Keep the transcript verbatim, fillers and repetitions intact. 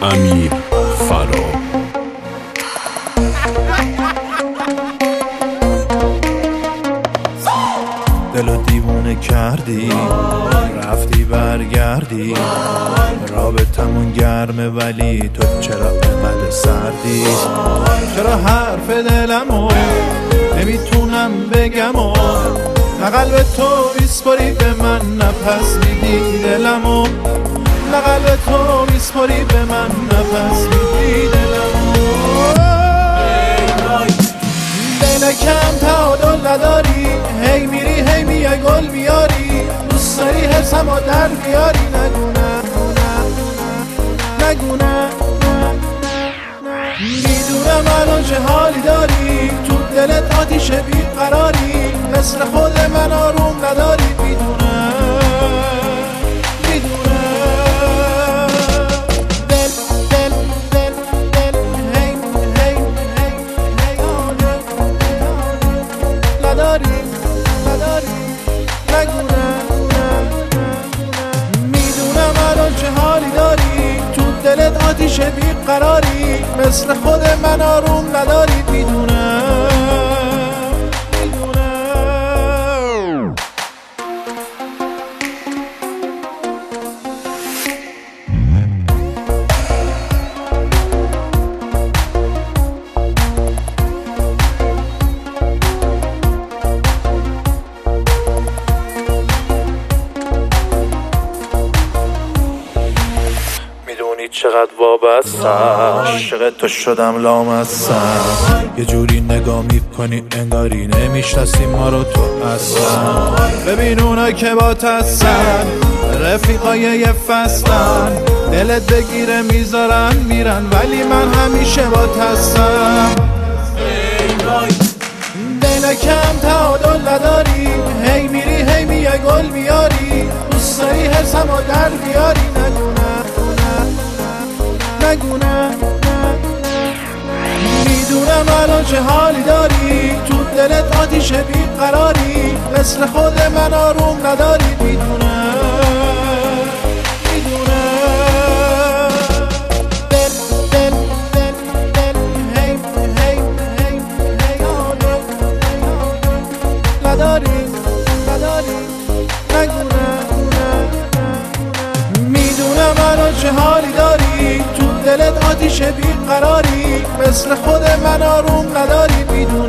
امیر فرا. دلو دیوونه کردی، رفتی برگردی، رابطمون گرمه ولی تو چرا انقدر سردی؟ چرا حرف دلمو نمیتونم بگم و نه قلب تو بیسپاری به من، نه پس میدی دلمو، نه قلب تو بیسپاری به من، نه پس میدی دلمو. دلکم تعادل نداری، هی میری هی میای گل میاری، دوست داری حرسمو در بیاری، نگونه نگونه میدونم الان چه حالی داری، تو دلت آتیش بیقراری، مثل خود من آروم نداری، میدونم میدونم دل دل دل دل هی هی هی هی نداری نداری نگونه میدونم الان چه حالی داری، تو دلت آتیش بیقراری، مثل خود من آروم نداری، میدونم میدونم. میدونی چقدر وابستم، عاشق تو شدم لامصم، یه جوری نگاه میکنی انگاری نمیشناسی ما رو تو اصلا. ببین اونا که با تستن رفیقای یه فصلن، دلت بگیره میذارن میرن ولی من همیشه با تستم. دلکم تعادل نداری، هی میری هی میای گل میاری، دوست داری حرسمو در بیاری، نگونه نگونه میدونم الان چه حالی داری، تو دلت آتیش بیقراری، مثل خود من آروم نداری، میدونم میدونم دل دل دل دل هی هی هی هی نداری نداری نگونه میدونم الان چه حالی داری، تو دلت آتیش بیقراری، مثل خود من آروم نداری، میدونم